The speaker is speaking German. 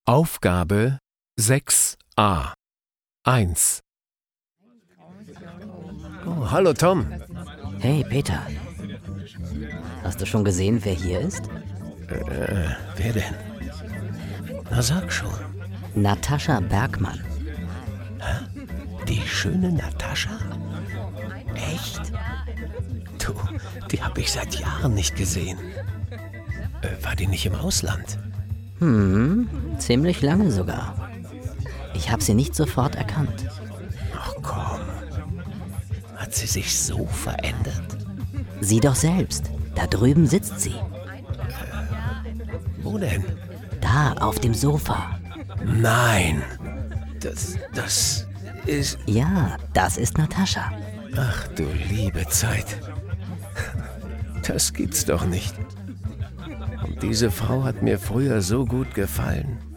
Aufgabe 6a 1. Oh, hallo Tom. Hey, Peter. Hast du schon gesehen, wer hier ist? Wer denn? Na sag schon. Natascha Bergmann. Die schöne Natascha? Echt? Du, die habe ich seit Jahren nicht gesehen. War die nicht im Ausland? Ziemlich lange sogar. Ich habe sie nicht sofort erkannt. Ach komm. Hat sie sich so verändert? Sieh doch selbst. Da drüben sitzt sie. Wo denn? Da, auf dem Sofa. Nein. Das ist... Ja, das ist Natascha. Ach du liebe Zeit. Das gibt's doch nicht. Und diese Frau hat mir früher so gut gefallen.